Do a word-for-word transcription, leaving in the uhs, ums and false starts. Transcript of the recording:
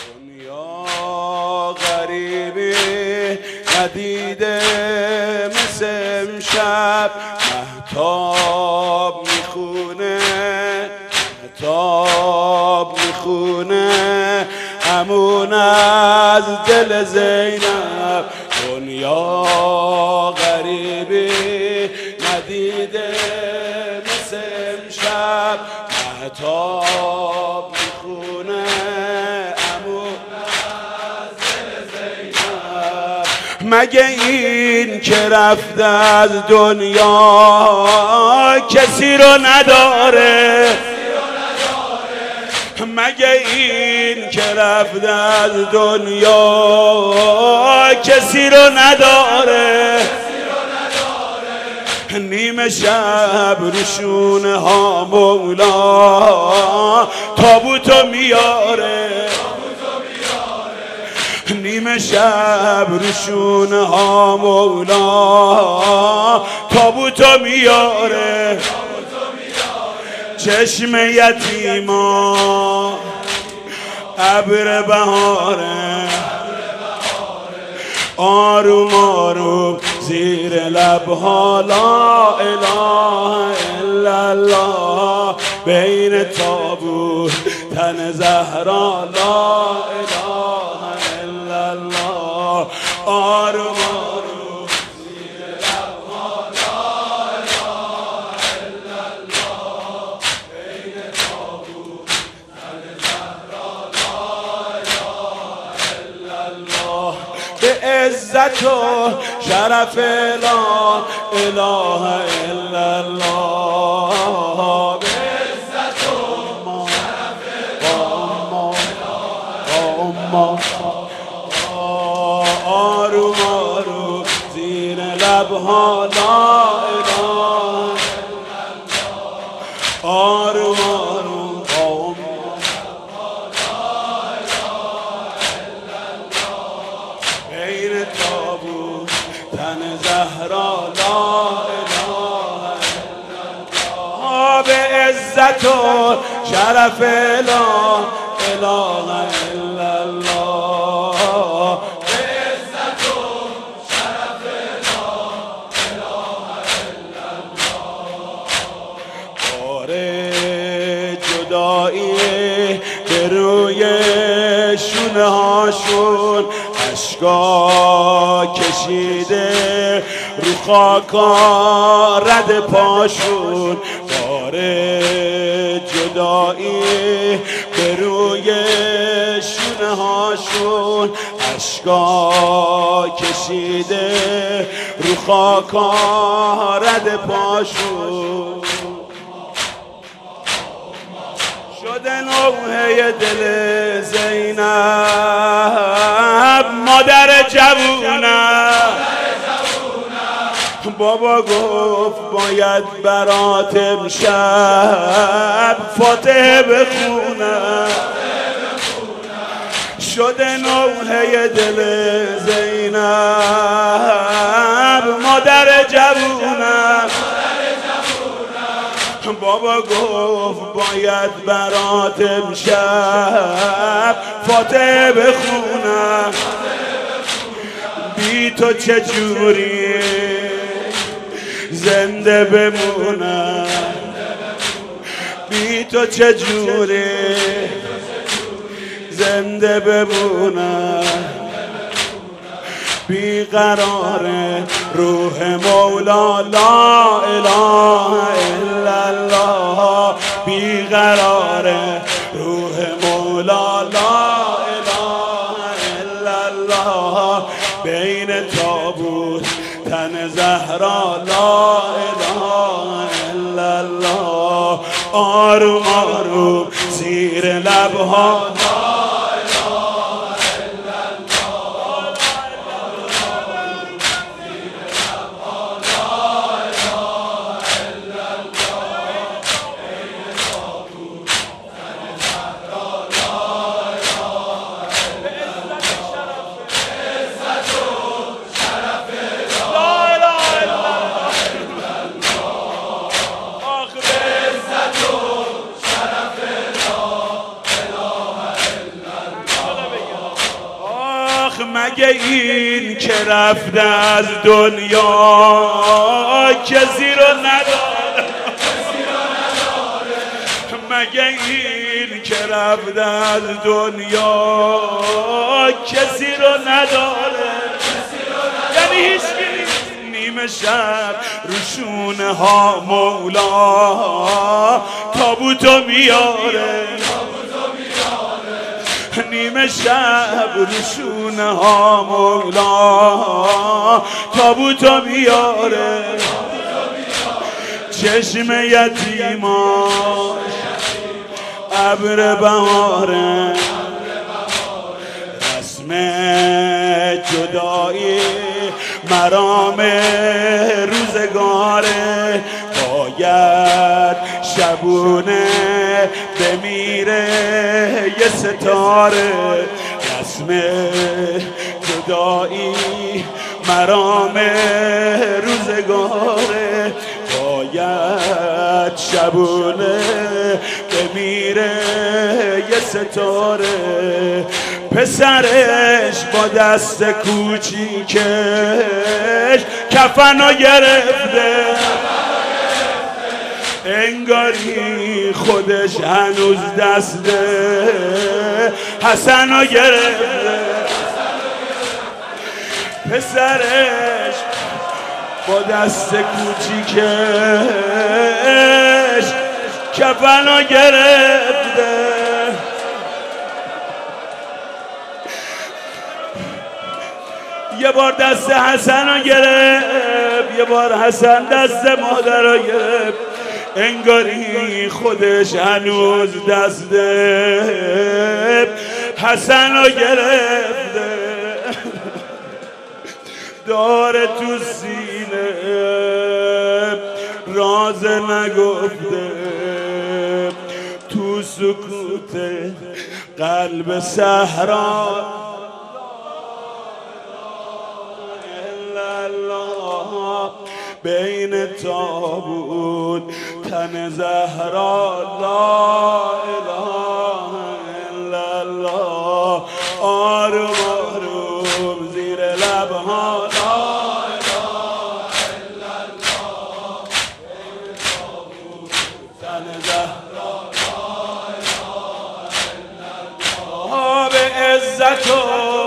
دنیا غریبی ندیده مثل امشب، مهتاب میخونه مهتاب میخونه امون از دل زینب. دنیا غریبی ندیده مثل امشب، مهتاب میخونه امون از دل زینب. مگه این که رفته از دنیا کسی رو نداره؟ مگه این که رفته از دنیا کسی رو نداره؟ نیمه شب روشونه ها مولا تابوتو میاره، نیمه شب روشونه ها مولا تابوتو میاره. چشم یتیما ابر بهاره، آروم آروم زیر لبها لا اله الا الله، بین تابوت تن زهرا لا اله الا الله، آروم آروم زیر لبها لا اله الا الله، بین تابوت تن زهرا لا اله الا الله. به عزت و شرف لا اله الا الله، به عزت و شرف لا اله آروم آروم زیر لبها لا اله الا الله، آروم آروم بین تابوت تن زهرا لا اله الا الله، به عزت و شرف لا اله الا الله، به عزت و شرف لا اله الا الله. باره جدایی به روی شونه هاشون اشکا کشیده رو خاکا رد پاشون، باره جدایی به روی شونه هاشون اشکا کشیده رو خاکا رد پاشون. شده نوحه دل زینب مادر جوونم، بابا گفت باید برات امشب فاتحه بخونم. شده نوحه دل زینب مادر جوونم، بابا گفت باید برات امشب فاتحه بخونم. بی تو چجوری زنده بمونم، بی تو چجوری زنده بمونم. بیقرار روح مولا لا اله الا الله، بیقرار روح مولا لا اله الا الله، بین تابوت تن زهرا لا اله الا الله، آروم آروم زیر لبها مگه این که رفته از دنیا کسی رو نداره؟ مگه این که رفته از دنیا کسی رو نداره؟ یعنی هیچ نیمه شب روشونه ها مولا تابوتو میاره، نیمه شب روشونه ها مولا تابوتو میاره، چشم یتیماش ابر بهاره، رسم جدایی مرام روزگاره، باید شبونه بمیره یه ستاره، رسم جدایی مرام روزگاره، باید شبونه بمیره یه ستاره، پسرش با دست کوچیکش کفنو گرفته، انگاری خودش هنوز دست حسنو گرفته، پسرش با دست کوچیکش کفنو گرفته، یه بار دست حسن رو گرفت، یه بار حسن دست مادر رو گرفت، انگاری خودش هنوز دست حسن رو گرفته، داره تو سینه راز نگفته، تو سکوت قلب صحرا بین تابوت تن زهرا، لا اله الا الله، آروم آروم زیر لبها، لا اله الا الله، بین تابوت تن زهرا، لا اله الا الله، به عزت و